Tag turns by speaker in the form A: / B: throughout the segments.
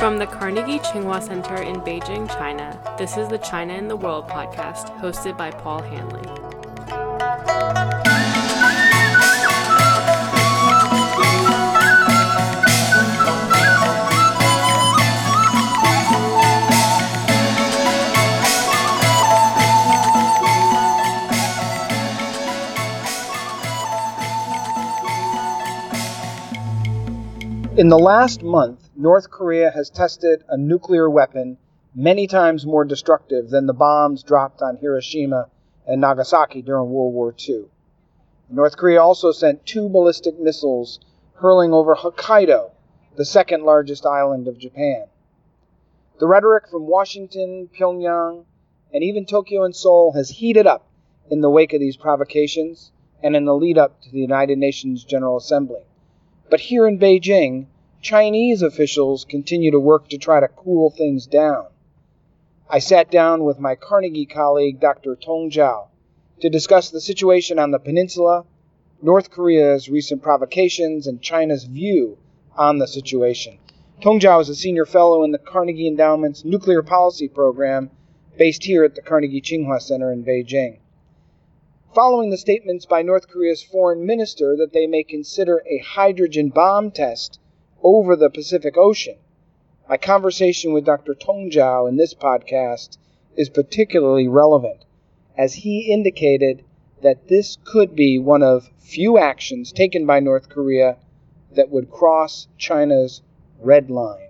A: From the Carnegie Tsinghua Center in Beijing, China, this is the China in the World podcast, hosted by Paul Hanley.
B: In the last month, North Korea has tested a nuclear weapon many times more destructive than the bombs dropped on Hiroshima and Nagasaki during World War II. North Korea also sent 2 ballistic missiles hurling over Hokkaido, the second largest island of Japan. The rhetoric from Washington, Pyongyang, and even Tokyo and Seoul has heated up in the wake of these provocations and in the lead-up to the United Nations General Assembly. But here in Beijing, Chinese officials continue to work to try to cool things down. I sat down with my Carnegie colleague, Dr. Tong Zhao, to discuss the situation on the peninsula, North Korea's recent provocations, and China's view on the situation. Tong Zhao is a senior fellow in the Carnegie Endowment's Nuclear Policy Program, based here at the Carnegie Tsinghua Center in Beijing. Following the statements by North Korea's foreign minister that they may consider a hydrogen bomb test over the Pacific Ocean, my conversation with Dr. Tong Zhao in this podcast is particularly relevant, as he indicated that this could be one of few actions taken by North Korea that would cross China's red line.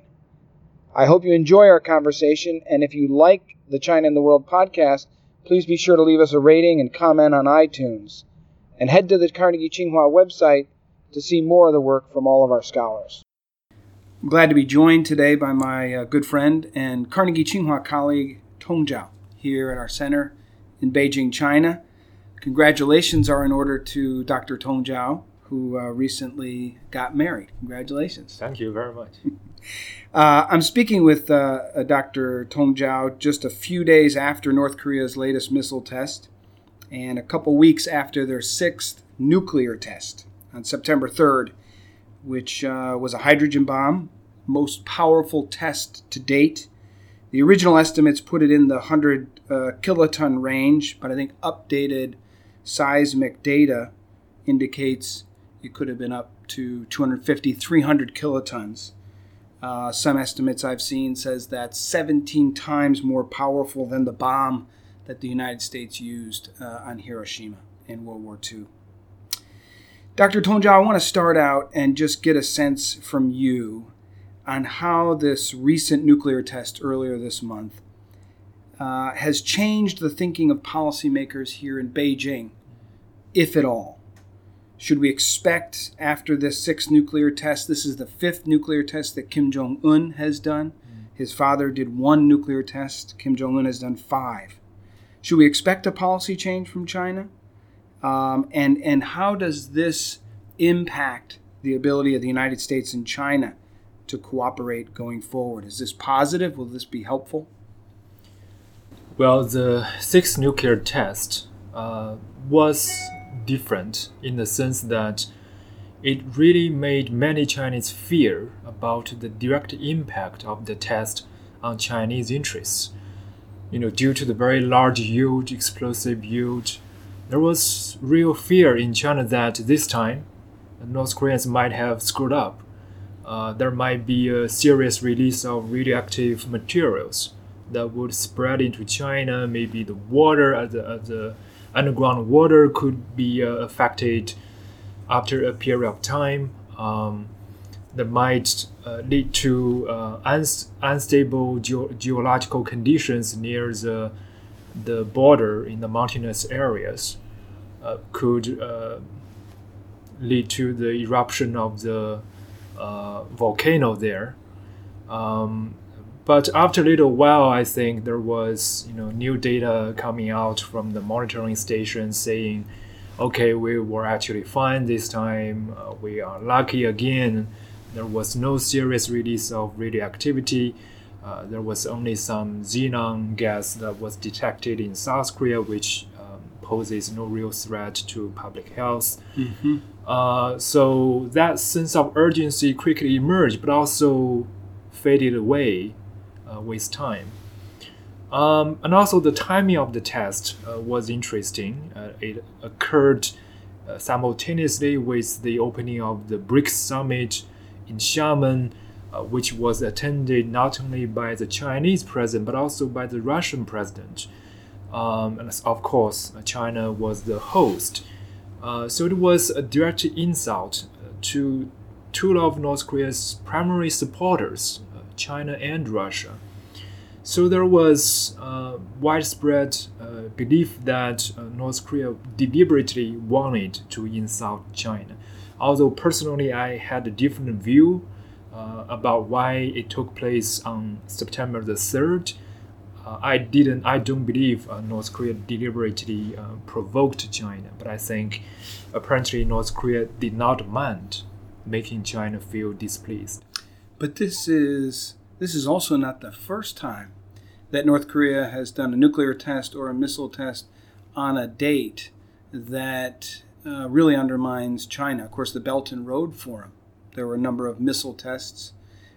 B: I hope you enjoy our conversation, and if you like the China in the World podcast, please be sure to leave us a rating and comment on iTunes. And head to the Carnegie Tsinghua website to see more of the work from all of our scholars. I'm glad to be joined today by my good friend and Carnegie Tsinghua colleague, Tong Zhao, here at our center in Beijing, China. Congratulations are in order to Dr. Tong Zhao, who recently got married. Congratulations.
C: Thank you very much.
B: I'm speaking with Dr. Tong Zhao just a few days after North Korea's latest missile test and a couple weeks after their 6th nuclear test on September 3rd, which was a hydrogen bomb, most powerful test to date. The original estimates put it in the 100 kiloton range, but I think updated seismic data indicates it could have been up to 250, 300 kilotons. Some estimates I've seen says that's 17 times more powerful than the bomb that the United States used on Hiroshima in World War II. Dr. Tong Zhao, I want to start out and just get a sense from you on how this recent nuclear test earlier this month has changed the thinking of policymakers here in Beijing, if at all. Should we expect after this 6th nuclear test, this is the 5th nuclear test that Kim Jong-un has done. His father did 1 nuclear test. Kim Jong-un has done 5. Should we expect a policy change from China? And how does this impact the ability of the United States and China to cooperate going forward? Is this positive? Will this be helpful?
C: Well, the 6th nuclear test was different in the sense that it really made many Chinese fear about the direct impact of the test on Chinese interests. Due to the very large yield, explosive yield, there was real fear in China that this time the North Koreans might have screwed up. There might be a serious release of radioactive materials that would spread into China. Maybe the water, the underground water could be affected after a period of time. That might lead to unstable geological conditions near the border in the mountainous areas. Could lead to the eruption of the volcano there. But after a little while, I think there was new data coming out from the monitoring station saying, okay, we were actually fine this time. We are lucky again. There was no serious release of radioactivity. There was only some xenon gas that was detected in South Korea, which poses no real threat to public health. Mm-hmm. So that sense of urgency quickly emerged, but also faded away with time. And also the timing of the test was interesting. It occurred simultaneously with the opening of the BRICS summit in Xiamen, which was attended not only by the Chinese president but also by the Russian president. And of course, China was the host. So it was a direct insult to two of North Korea's primary supporters, China and Russia. So there was widespread belief that North Korea deliberately wanted to insult China. Although personally I had a different view about why it took place on September the 3rd. I don't believe North Korea deliberately provoked China, but I think apparently North Korea did not mind making China feel displeased.
D: But this is also not the first time that North Korea has done a nuclear test or a missile test on a date that really undermines China. Of course, the Belt and Road Forum, there were a number of missile tests.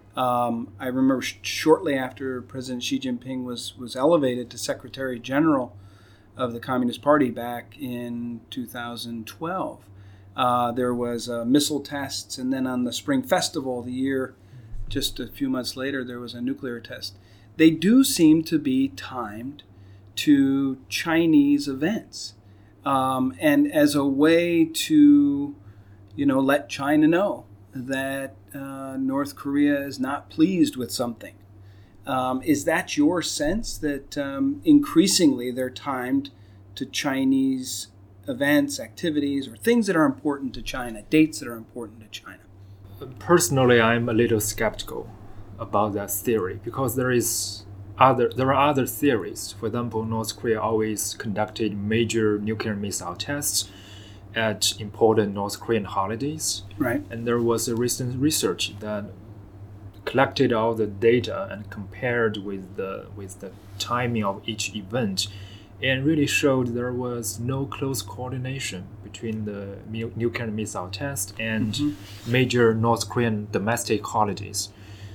D: I remember shortly after President Xi Jinping was elevated to Secretary General of the Communist Party back in 2012, there was missile tests, and then on the Spring Festival the year, just a few months later, there was a nuclear test. They do seem to be timed to Chinese events, and as a way to, let China know that North Korea is not pleased with something. Is that your sense that increasingly they're timed to Chinese events, activities, or things that are important to China, dates that are important to China?
C: Personally, I'm a little skeptical about that theory because there are other theories. For example, North Korea always conducted major nuclear missile tests at important North Korean holidays.
D: Right.
C: And there was a recent research that collected all the data and compared with the timing of each event, and really showed there was no close coordination between the nuclear missile test and major North Korean domestic holidays.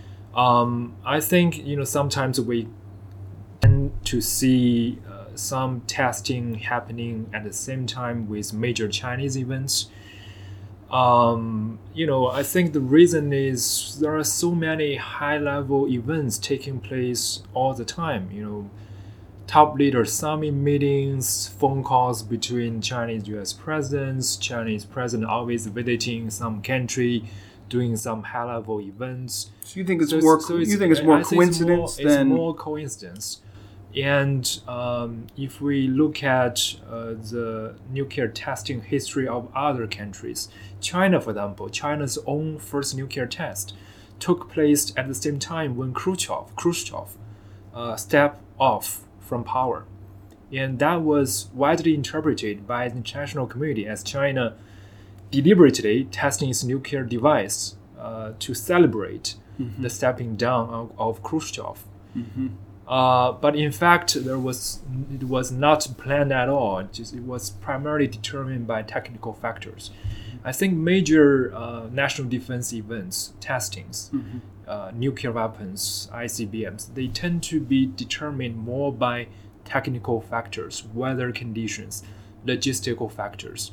C: I think sometimes we tend to see some testing happening at the same time with major Chinese events. I think the reason is there are so many high-level events taking place all the time. Top leader summit meetings, phone calls between Chinese U.S. presidents, Chinese president always visiting some country, doing some high-level events.
D: So you think it's more coincidence than...
C: It's more coincidence. And if we look at the nuclear testing history of other countries, China, for example, China's own first nuclear test took place at the same time when Khrushchev stepped off from power. And that was widely interpreted by the international community as China deliberately testing its nuclear device to celebrate the stepping down of Khrushchev. But in fact, it was not planned at all. It was primarily determined by technical factors. I think major national defense events, testings, nuclear weapons, ICBMs, they tend to be determined more by technical factors, weather conditions, logistical factors.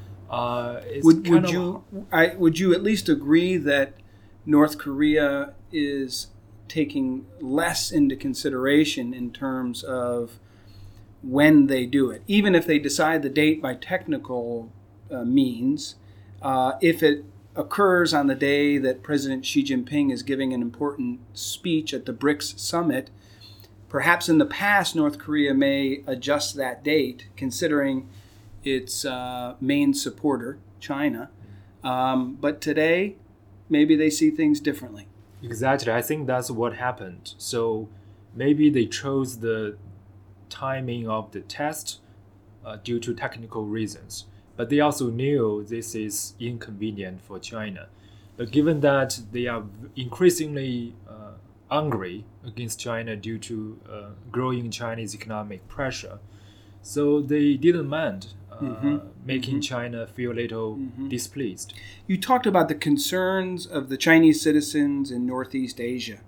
D: Would you at least agree that North Korea is taking less into consideration in terms of when they do it? Even if they decide the date by technical means, if it occurs on the day that President Xi Jinping is giving an important speech at the BRICS summit, perhaps in the past North Korea may adjust that date, considering its main supporter, China. But today, maybe they see things differently.
C: Exactly. I think that's what happened. So maybe they chose the timing of the test due to technical reasons. But they also knew this is inconvenient for China. But given that they are increasingly angry against China due to growing Chinese economic pressure, so they didn't mind making China feel a little displeased.
D: You talked about the concerns of the Chinese citizens in Northeast Asia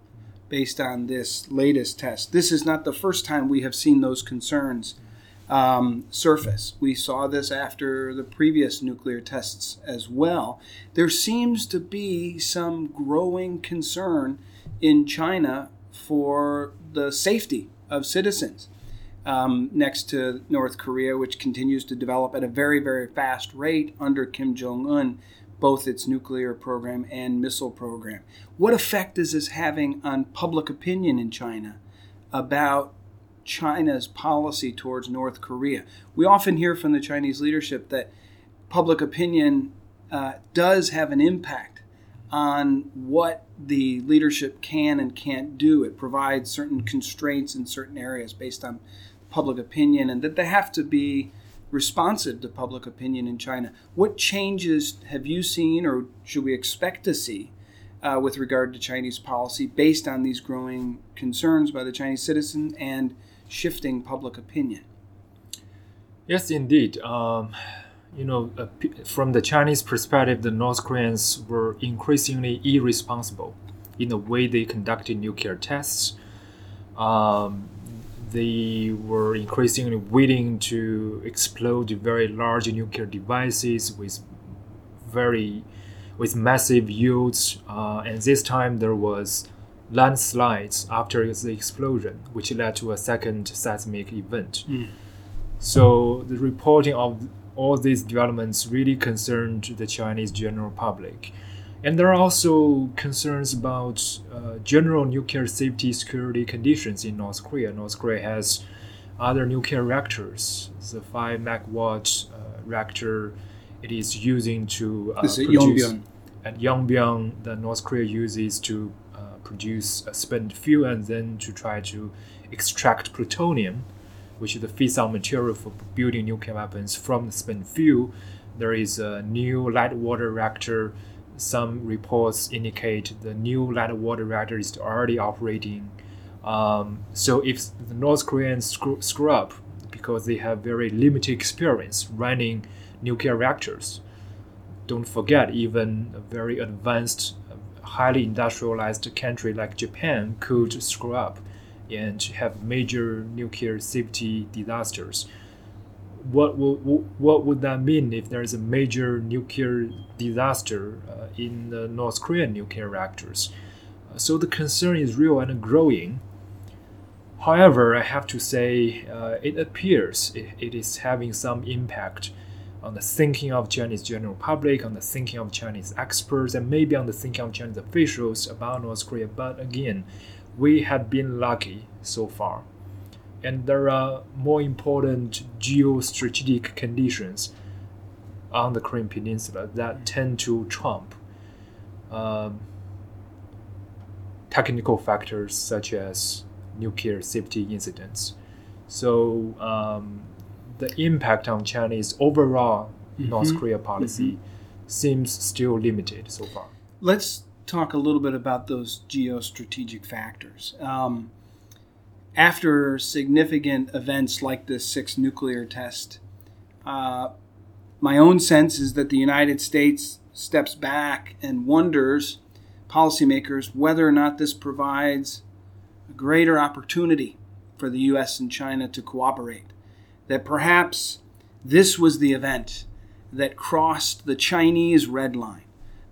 D: based on this latest test. This is not the first time we have seen those concerns surface. We saw this after the previous nuclear tests as well. There seems to be some growing concern in China for the safety of citizens next to North Korea, which continues to develop at a very, very fast rate under Kim Jong-un, both its nuclear program and missile program. What effect is this having on public opinion in China about China's policy towards North Korea? We often hear from the Chinese leadership that public opinion does have an impact on what the leadership can and can't do. It provides certain constraints in certain areas based on public opinion, and that they have to be responsive to public opinion in China. What changes have you seen, or should we expect to see, with regard to Chinese policy based on these growing concerns by the Chinese citizen and shifting public opinion?
C: Yes, indeed. From the Chinese perspective, the North Koreans were increasingly irresponsible in the way they conducted nuclear tests. They were increasingly willing to explode very large nuclear devices with massive yields. And this time there was landslides after the explosion, which led to a second seismic event. So the reporting of all these developments really concerned the Chinese general public. And there are also concerns about general nuclear safety security conditions in North Korea. North Korea has other nuclear reactors. The 5 megawatt reactor it is using to
D: this is
C: produce
D: Yongbyon.
C: At Yongbyon, the North Korea uses to produce a spent fuel and then to try to extract plutonium, which is the fissile material for building nuclear weapons, from the spent fuel. There is a new light water reactor. Some reports indicate the new light water reactor is already operating. So if the North Koreans screw up because they have very limited experience running nuclear reactors, don't forget even a very advanced, highly industrialized country like Japan could screw up and have major nuclear safety disasters. What would that mean if there is a major nuclear disaster in the North Korean nuclear reactors? So the concern is real and growing. However, I have to say it appears it is having some impact on the thinking of Chinese general public, on the thinking of Chinese experts, and maybe on the thinking of Chinese officials about North Korea. But again, we have been lucky so far. And there are more important geostrategic conditions on the Korean Peninsula that tend to trump technical factors such as nuclear safety incidents. So the impact on Chinese overall North Korea policy seems still limited so far.
D: Let's talk a little bit about those geostrategic factors. After significant events like this 6th nuclear test, my own sense is that the United States steps back and wonders, policymakers, whether or not this provides a greater opportunity for the U.S. and China to cooperate. That perhaps this was the event that crossed the Chinese red line,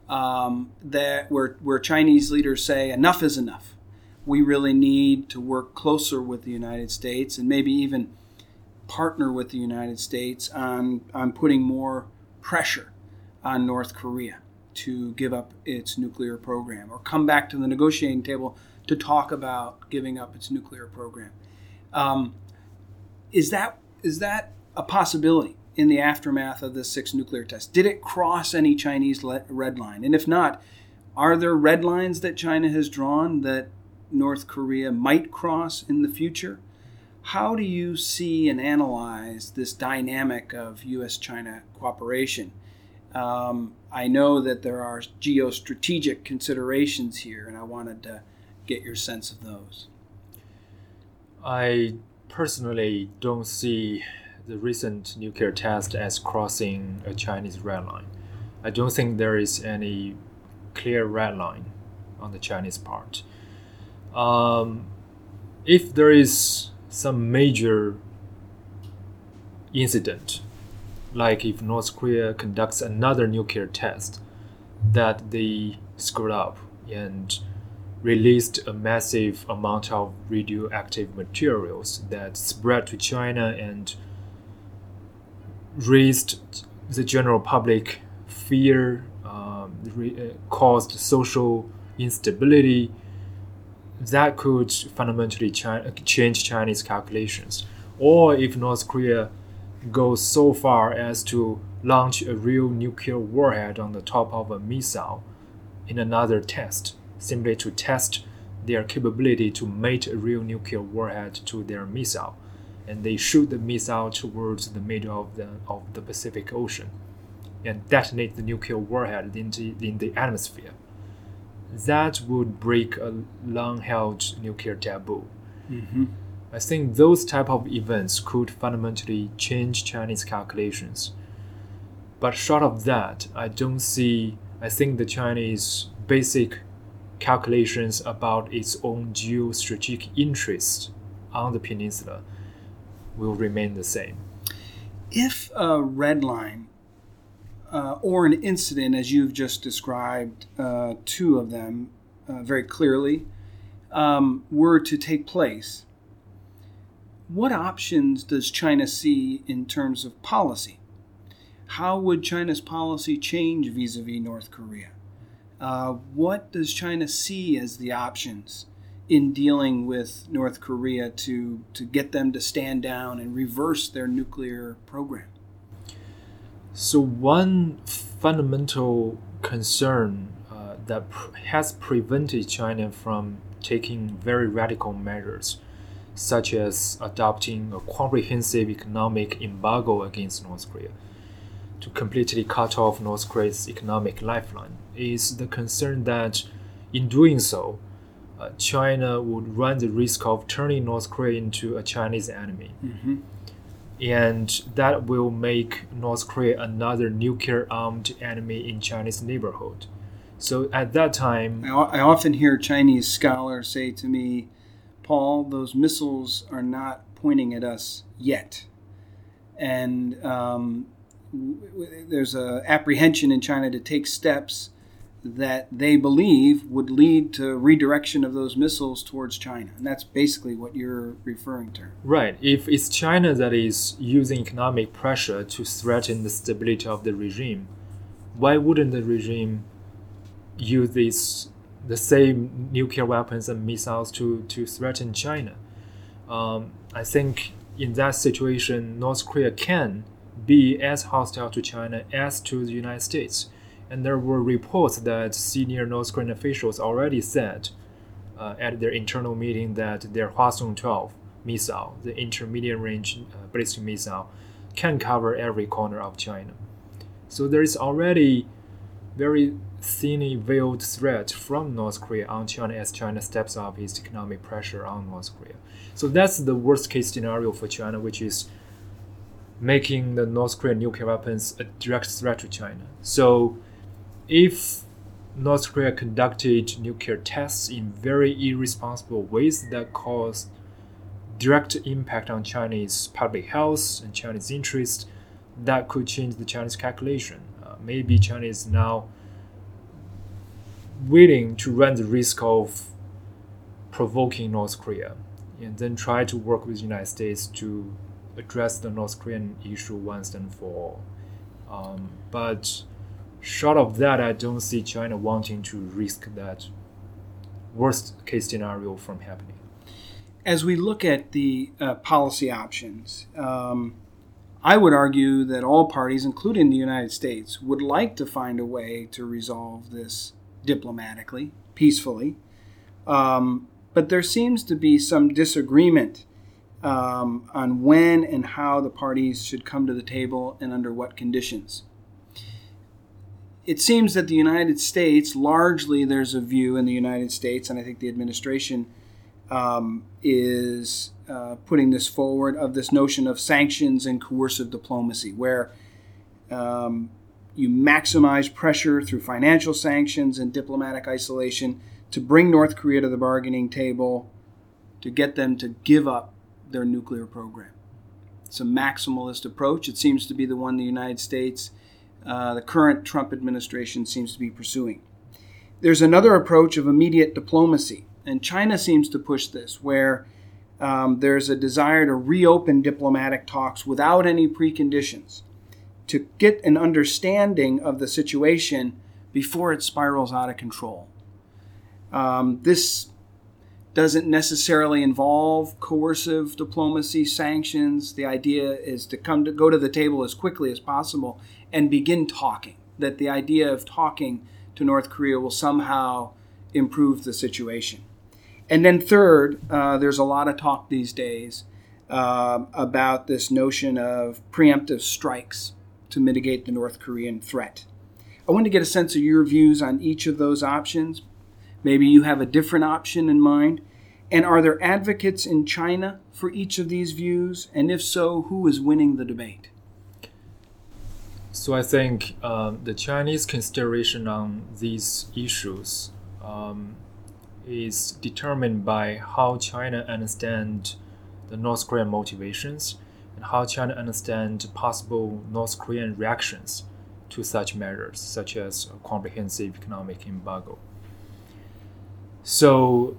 D: where Chinese leaders say enough is enough. We really need to work closer with the United States and maybe even partner with the United States on putting more pressure on North Korea to give up its nuclear program or come back to the negotiating table to talk about giving up its nuclear program. Is that a possibility in the aftermath of the 6th nuclear test? Did it cross any Chinese red line? And if not, are there red lines that China has drawn that North Korea might cross in the future? How do you see and analyze this dynamic of U.S.-China cooperation? I know that there are geostrategic considerations here, and I wanted to get your sense of those.
C: I personally don't see the recent nuclear test as crossing a Chinese red line. I don't think there is any clear red line on the Chinese part. If there is some major incident, like if North Korea conducts another nuclear test that they screwed up and released a massive amount of radioactive materials that spread to China and raised the general public fear, caused social instability, that could fundamentally change Chinese calculations. Or if North Korea goes so far as to launch a real nuclear warhead on the top of a missile in another test, simply to test their capability to mate a real nuclear warhead to their missile, and they shoot the missile towards the middle of the Pacific Ocean and detonate the nuclear warhead in the atmosphere. That would break a long-held nuclear taboo.
D: Mm-hmm.
C: I think those type of events could fundamentally change Chinese calculations. But short of that, I think the Chinese basic calculations about its own geostrategic interests on the peninsula will remain the same.
D: If a red line or an incident, as you've just described, two of them very clearly, were to take place, what options does China see in terms of policy? How would China's policy change vis-a-vis North Korea? What does China see as the options in dealing with North Korea to get them to stand down and reverse their nuclear program?
C: So one fundamental concern that has prevented China from taking very radical measures, such as adopting a comprehensive economic embargo against North Korea to completely cut off North Korea's economic lifeline, is the concern that in doing so, China would run the risk of turning North Korea into a Chinese enemy.
D: Mm-hmm.
C: And that will make North Korea another nuclear-armed enemy in Chinese neighborhood. So at that time,
D: I often hear Chinese scholars say to me, Paul, those missiles are not pointing at us yet. And there's an apprehension in China to take steps that they believe would lead to redirection of those missiles towards China. And that's basically what you're referring to.
C: Right. If it's China that is using economic pressure to threaten the stability of the regime, why wouldn't the regime use the same nuclear weapons and missiles to threaten China? I think in that situation, North Korea can be as hostile to China as to the United States. And there were reports that senior North Korean officials already said at their internal meeting that their Hwasong 12 missile, the intermediate range ballistic missile, can cover every corner of China. So there is already very thinly veiled threat from North Korea on China as China steps up its economic pressure on North Korea. So that's the worst case scenario for China, which is making the North Korean nuclear weapons a direct threat to China. So if North Korea conducted nuclear tests in very irresponsible ways that cause direct impact on Chinese public health and Chinese interest, that could change the Chinese calculation. Maybe China is now willing to run the risk of provoking North Korea and then try to work with the United States to address the North Korean issue once and for all. But short of that, I don't see China wanting to risk that worst case scenario from happening.
D: As we look at the policy options, I would argue that all parties, including the United States, would like to find a way to resolve this diplomatically, peacefully. But there seems to be some disagreement on when and how the parties should come to the table and under what conditions. It seems that the United States, largely there's a view in the United States, and I think the administration is putting this forward, of this notion of sanctions and coercive diplomacy, where you maximize pressure through financial sanctions and diplomatic isolation to bring North Korea to the bargaining table to get them to give up their nuclear program. It's a maximalist approach. It seems to be the one the United States, the current Trump administration, seems to be pursuing. There's another approach of immediate diplomacy, and China seems to push this, where there's a desire to reopen diplomatic talks without any preconditions to get an understanding of the situation before it spirals out of control. This doesn't necessarily involve coercive diplomacy, sanctions. The idea is to go to the table as quickly as possible and begin talking, that the idea of talking to North Korea will somehow improve the situation. And then third, there's a lot of talk these days about this notion of preemptive strikes to mitigate the North Korean threat. I want to get a sense of your views on each of those options. Maybe you have a different option in mind. And are there advocates in China for each of these views? And if so, who is winning the debate?
C: So I think the Chinese consideration on these issues is determined by how China understands the North Korean motivations and how China understands possible North Korean reactions to such measures, such as a comprehensive economic embargo. So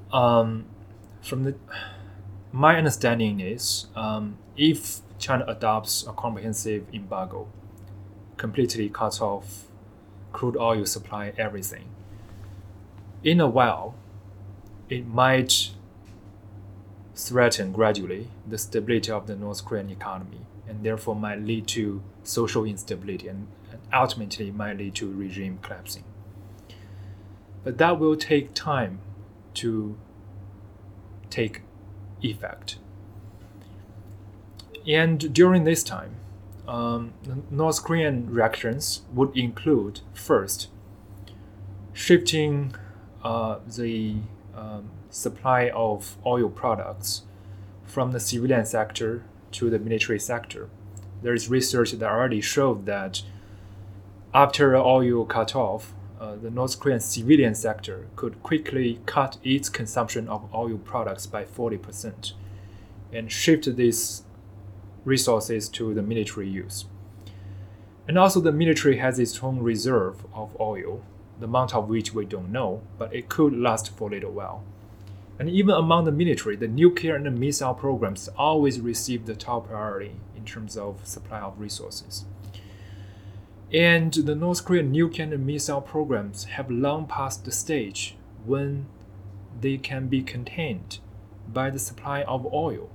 C: my understanding is if China adopts a comprehensive embargo, completely cuts off crude oil supply, everything, in a while, it might threaten gradually the stability of the North Korean economy, and therefore might lead to social instability and ultimately might lead to regime collapsing. But that will take time to take effect. And during this time, the North Korean reactions would include, first, shifting the supply of oil products from the civilian sector to the military sector. There is research that already showed that after oil cut off, the North Korean civilian sector could quickly cut its consumption of oil products by 40% and shift these resources to the military use. And also the military has its own reserve of oil, the amount of which we don't know, but it could last for a little while. And even among the military, the nuclear and the missile programs always receive the top priority in terms of supply of resources. And the North Korean nuclear and missile programs have long passed the stage when they can be contained by the supply of oil.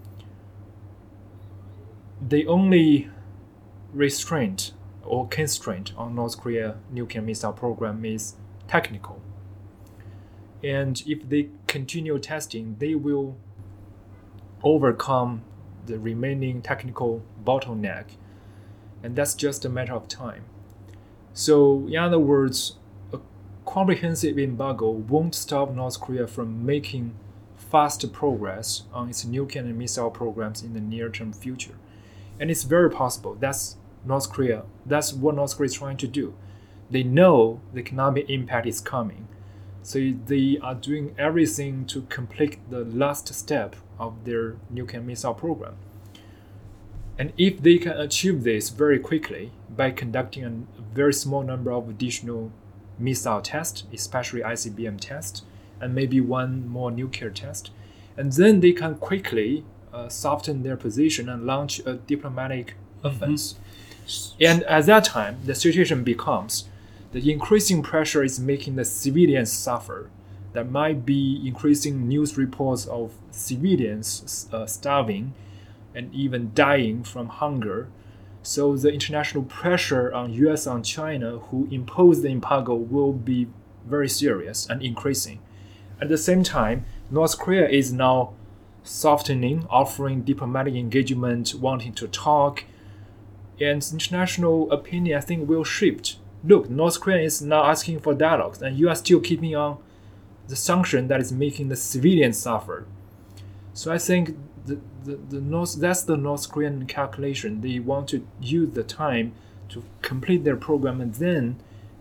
C: The only restraint or constraint on North Korea nuclear missile program is technical. And if they continue testing, they will overcome the remaining technical bottleneck. And that's just a matter of time. So, in other words, a comprehensive embargo won't stop North Korea from making fast progress on its nuclear and missile programs in the near-term future. And it's very possible. That's what North Korea is trying to do. They know the economic impact is coming. So they are doing everything to complete the last step of their nuclear missile program. And if they can achieve this very quickly by conducting a very small number of additional missile tests, especially ICBM tests, and maybe one more nuclear test, and then they can quickly soften their position and launch a diplomatic offense. And at that time, the situation becomes the increasing pressure is making the civilians suffer. There might be increasing news reports of civilians starving and even dying from hunger. So the international pressure on US and China, who impose the embargo, will be very serious and increasing. At the same time, North Korea is now softening, offering diplomatic engagement, wanting to talk, and international opinion, I think, will shift. Look, North Korea is now asking for dialogue, and you are still keeping on the sanction that is making the civilians suffer. So I think that's the North Korean calculation. They want to use the time to complete their program and then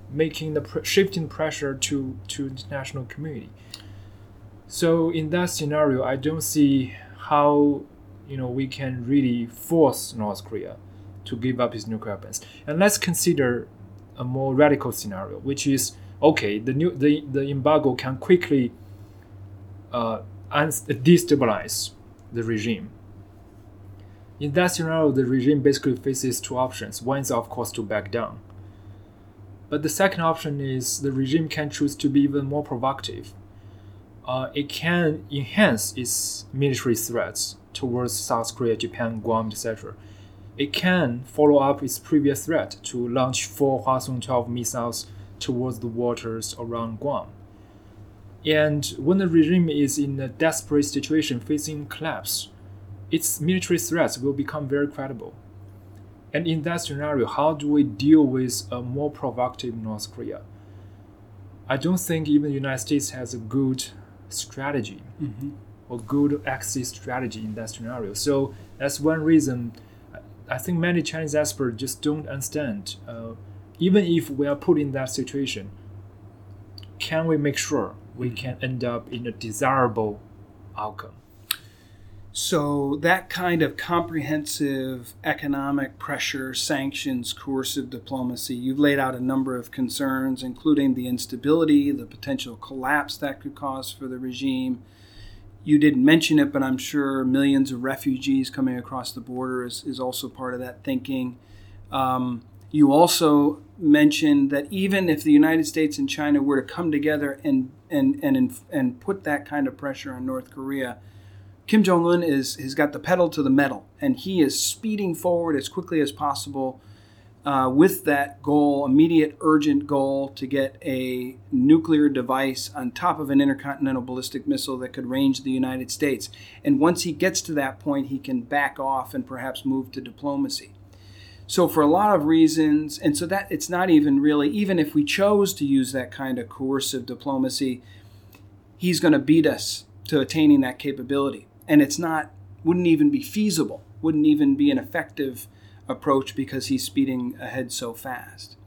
C: making the shifting pressure to the international community. So in that scenario, I don't see how we can really force North Korea to give up its nuclear weapons. And let's consider a more radical scenario, which is okay. The embargo can quickly destabilize the regime. In that scenario, the regime basically faces two options. One is, of course, to back down. But the second option is the regime can choose to be even more provocative. It can enhance its military threats towards South Korea, Japan, Guam, etc. It can follow up its previous threat to launch 4 Hwasong-12 missiles towards the waters around Guam. And when the regime is in a desperate situation facing collapse, its military threats will become very credible. And in that scenario, how do we deal with a more provocative North Korea? I don't think even the United States has a good strategy or good exit strategy in that scenario. So that's one reason I think many Chinese experts just don't understand. Even if we are put in that situation, can we make sure we can end up in a desirable outcome?
D: So that kind of comprehensive economic pressure, sanctions, coercive diplomacy, you've laid out a number of concerns, including the instability, the potential collapse that could cause for the regime. You didn't mention it, but I'm sure millions of refugees coming across the border is also part of that thinking. You also mentioned that even if the United States and China were to come together and put that kind of pressure on North Korea, Kim Jong-un has got the pedal to the metal, and he is speeding forward as quickly as possible with that goal, immediate, urgent goal to get a nuclear device on top of an intercontinental ballistic missile that could range the United States. And once he gets to that point, he can back off and perhaps move to diplomacy. So for a lot of reasons, and so that it's not even really, even if we chose to use that kind of coercive diplomacy, he's going to beat us to attaining that capability. And wouldn't even be feasible, wouldn't even be an effective approach because he's speeding ahead so fast.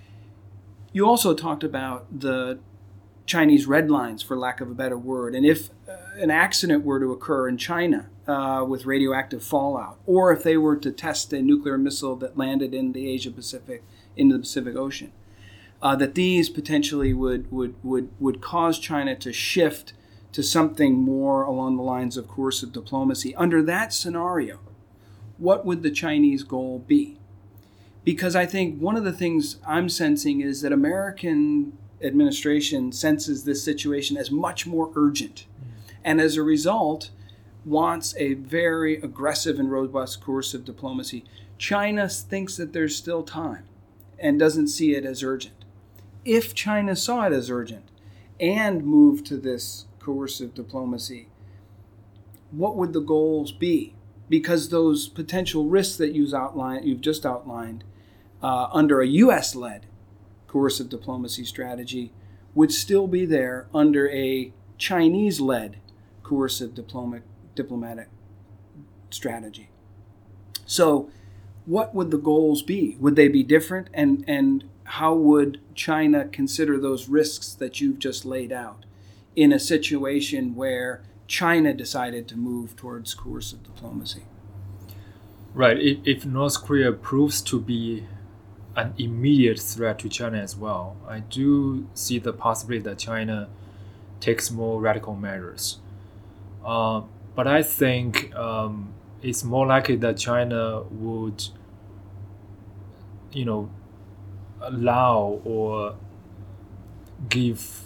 D: You also talked about the Chinese red lines, for lack of a better word. And if an accident were to occur in China with radioactive fallout, or if they were to test a nuclear missile that landed in the Asia-Pacific, into the Pacific Ocean, that these potentially would cause China to shift to something more along the lines of coercive diplomacy. Under that scenario, what would the Chinese goal be? Because I think one of the things I'm sensing is that American administration senses this situation as much more urgent, and as a result wants a very aggressive and robust coercive diplomacy. China thinks that there's still time and doesn't see it as urgent. If China saw it as urgent and moved to this coercive diplomacy, what would the goals be? Because those potential risks that you've just outlined under a U.S.-led coercive diplomacy strategy would still be there under a Chinese-led coercive diplomatic strategy. So what would the goals be? Would they be different? And how would China consider those risks that you've just laid out in a situation where China decided to move towards coercive diplomacy?
C: Right. If North Korea proves to be an immediate threat to China as well, I do see the possibility that China takes more radical measures. But I think it's more likely that China would, allow or give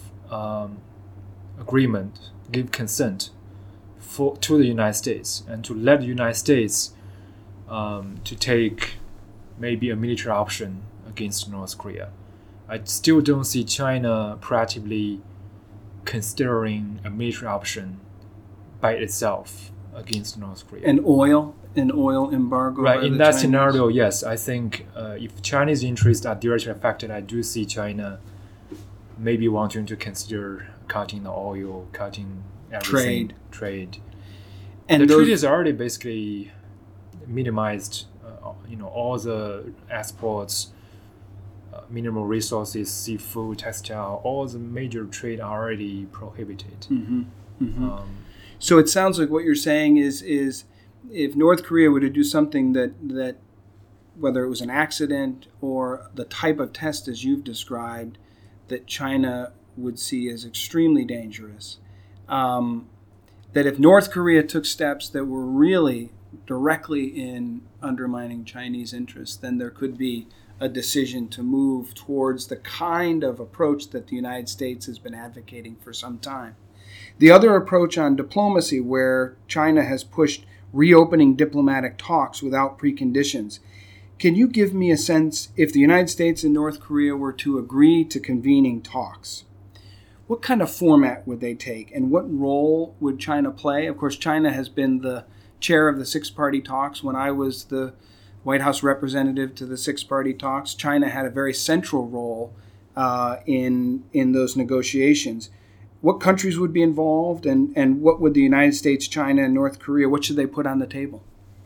C: consent to the United States and to let the United States to take maybe a military option against North Korea. I still don't see China proactively considering a military option by itself against North Korea.
D: An oil embargo.
C: Right, in that scenario, yes. I think if Chinese interests are directly affected, I do see China maybe wanting to consider cutting the oil, cutting everything. Trade. And the treaty is already basically minimized, all the exports mineral resources, seafood, textile, all the major trade are already prohibited.
D: Mm-hmm. Mm-hmm. So it sounds like what you're saying is if North Korea were to do something that whether it was an accident or the type of test as you've described, that China would see as extremely dangerous, that if North Korea took steps that were really directly in undermining Chinese interests, then there could be a decision to move towards the kind of approach that the United States has been advocating for some time. The other approach on diplomacy, where China has pushed reopening diplomatic talks without preconditions. Can you give me a sense, if the United States and North Korea were to agree to convening talks, what kind of format would they take, and what role would China play? Of course, China has been the chair of the six-party talks. When I was the White House representative to the six-party talks, China had a very central role in those negotiations. What countries would be involved, and what would the United States, China, and North Korea, what should they put on the table?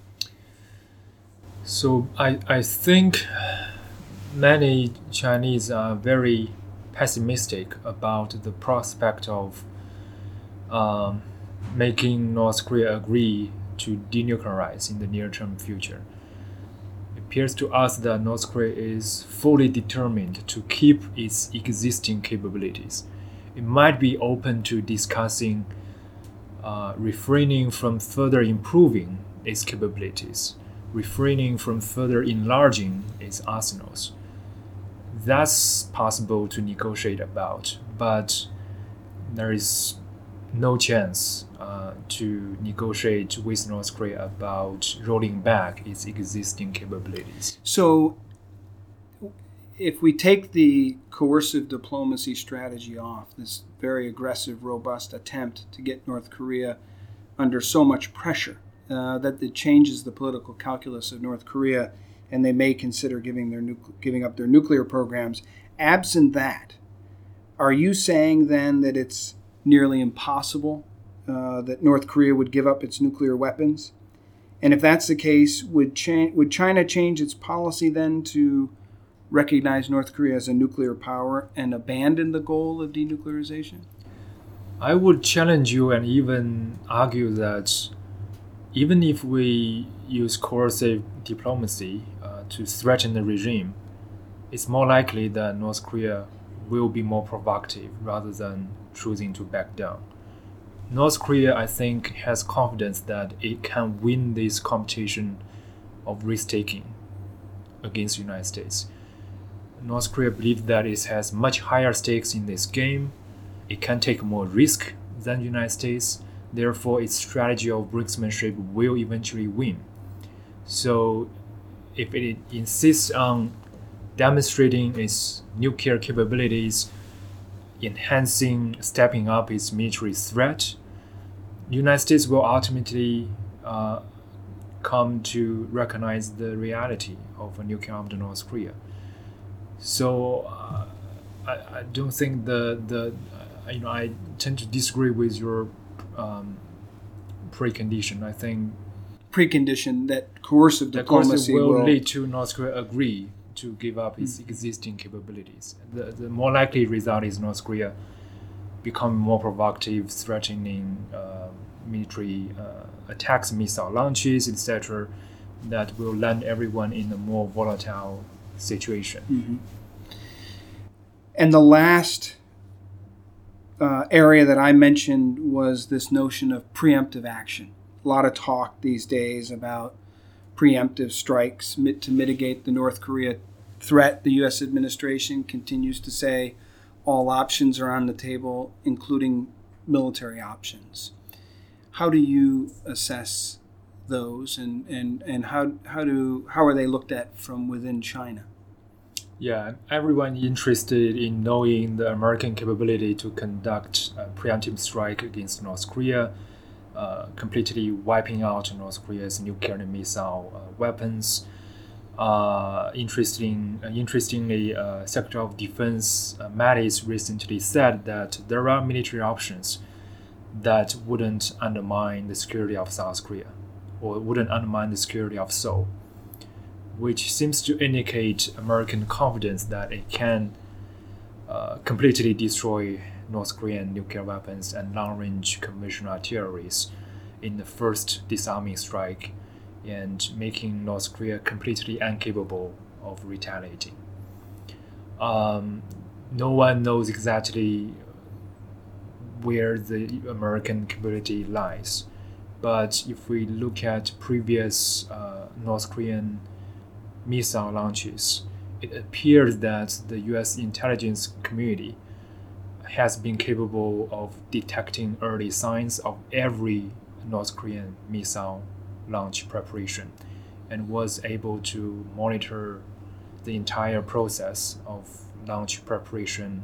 C: So I think many Chinese are very pessimistic about the prospect of making North Korea agree to denuclearize in the near-term future. It appears to us that North Korea is fully determined to keep its existing capabilities. It might be open to discussing refraining from further improving its capabilities, refraining from further enlarging its arsenals. That's possible to negotiate about, but there is no chance to negotiate with North Korea about rolling back its existing capabilities.
D: So if we take the coercive diplomacy strategy off, this very aggressive, robust attempt to get North Korea under so much pressure that it changes the political calculus of North Korea, and they may consider giving up their nuclear programs. Absent that, are you saying then that it's nearly impossible that North Korea would give up its nuclear weapons? And if that's the case, would China change its policy then to recognize North Korea as a nuclear power and abandon the goal of denuclearization?
C: I would challenge you and even argue that even if we use coercive diplomacy to threaten the regime, it's more likely that North Korea will be more provocative rather than choosing to back down. North Korea, I think, has confidence that it can win this competition of risk-taking against the United States. North Korea believes that it has much higher stakes in this game. It can take more risk than the United States. Therefore, its strategy of brinksmanship will eventually win. So, if it insists on demonstrating its nuclear capabilities, stepping up its military threat, the United States will ultimately come to recognize the reality of a nuclear armed North Korea. So I don't think I tend to disagree with your precondition. I think
D: precondition that coercive diplomacy
C: will lead to North Korea agree to give up its existing capabilities. The more likely result is North Korea becoming more provocative, threatening military attacks, missile launches, etc., that will land everyone in a more volatile situation.
D: Mm-hmm. And the last area that I mentioned was this notion of preemptive action. A lot of talk these days about preemptive strikes to mitigate the North Korea threat. The U.S. administration continues to say all options are on the table, including military options. How do you assess those, and how are they looked at from within China?
C: Yeah, everyone interested in knowing the American capability to conduct a preemptive strike against North Korea, completely wiping out North Korea's nuclear and missile weapons. Interestingly, Secretary of Defense Mattis recently said that there are military options that wouldn't undermine the security of South Korea or wouldn't undermine the security of Seoul. which seems to indicate American confidence that it can completely destroy North Korean nuclear weapons and long-range conventional artilleries in the first disarming strike, and making North Korea completely incapable of retaliating. No one knows exactly where the American capability lies, but if we look at previous North Korean missile launches, it appears that the US intelligence community has been capable of detecting early signs of every North Korean missile launch preparation and was able to monitor the entire process of launch preparation.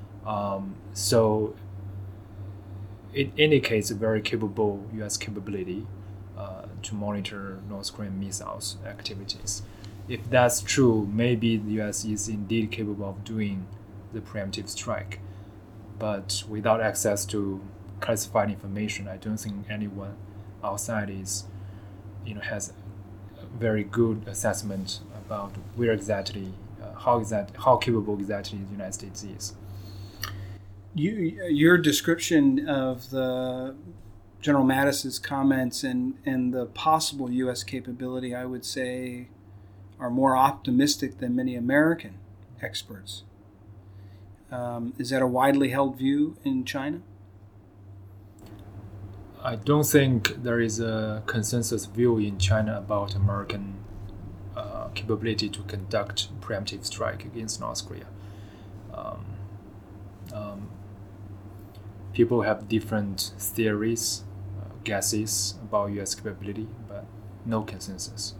C: So it indicates a very capable US capability to monitor North Korean missiles activities. If that's true, maybe the US is indeed capable of doing the preemptive strike. But without access to classified information, I don't think anyone outside has a very good assessment about where exactly, how capable exactly the United States is.
D: Your description of the General Mattis's comments and the possible U.S. capability, I would say, are more optimistic than many American experts. Is that a widely held view in China?
C: I don't think there is a consensus view in China about American capability to conduct preemptive strike against North Korea. People have different theories, guesses about U.S. capability, but no consensus.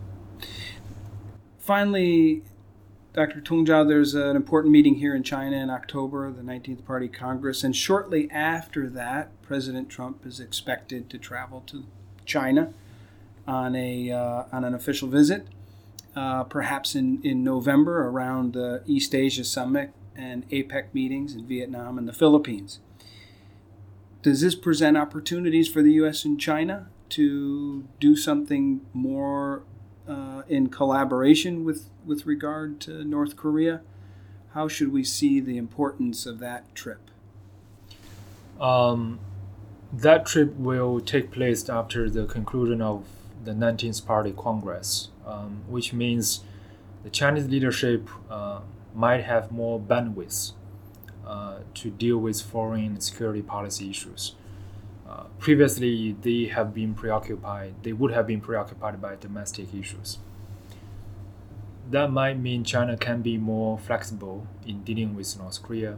D: Finally, Dr. Tung Zhao, there's an important meeting here in China in October, the 19th Party Congress, and shortly after that, President Trump is expected to travel to China on an official visit, perhaps in November around the East Asia Summit and APEC meetings in Vietnam and the Philippines. Does this present opportunities for the U.S. and China to do something more in collaboration with regard to North Korea? How should we see the importance of that trip?
C: That trip will take place after the conclusion of the 19th Party Congress, which means the Chinese leadership might have more bandwidth to deal with foreign security policy issues. Previously, they would have been preoccupied by domestic issues. That might mean China can be more flexible in dealing with North Korea.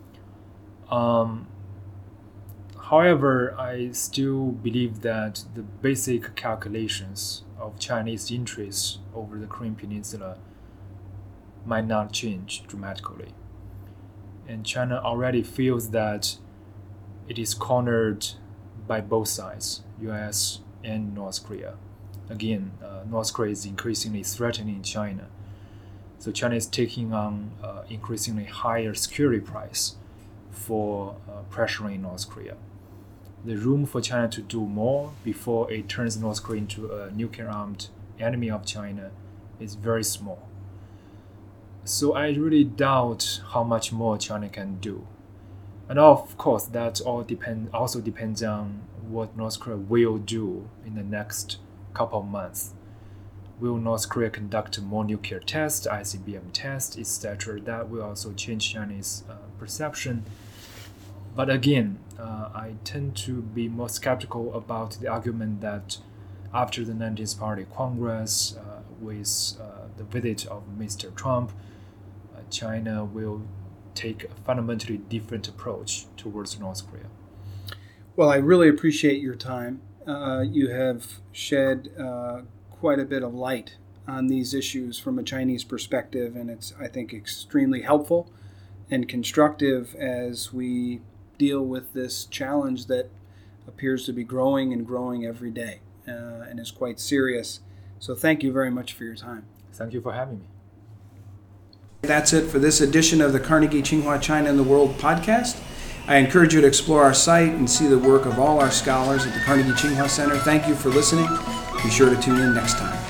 C: However, I still believe that the basic calculations of Chinese interests over the Korean Peninsula might not change dramatically. And China already feels that it is cornered by both sides, US and North Korea. Again, North Korea is increasingly threatening China. So China is taking on increasingly higher security price for pressuring North Korea. The room for China to do more before it turns North Korea into a nuclear-armed enemy of China is very small. So I really doubt how much more China can do. And of course, that also depends on what North Korea will do in the next couple of months. Will North Korea conduct more nuclear tests, ICBM tests, etc.? That will also change Chinese perception. But again, I tend to be more skeptical about the argument that after the 19th Party Congress, with the visit of Mr. Trump, China will take a fundamentally different approach towards North Korea.
D: Well, I really appreciate your time. You have shed quite a bit of light on these issues from a Chinese perspective, and it's, I think, extremely helpful and constructive as we deal with this challenge that appears to be growing and growing every day and is quite serious. So thank you very much for your time.
C: Thank you for having me.
D: That's it for this edition of the Carnegie Tsinghua China and the World podcast. I encourage you to explore our site and see the work of all our scholars at the Carnegie Tsinghua Center. Thank you for listening. Be sure to tune in next time.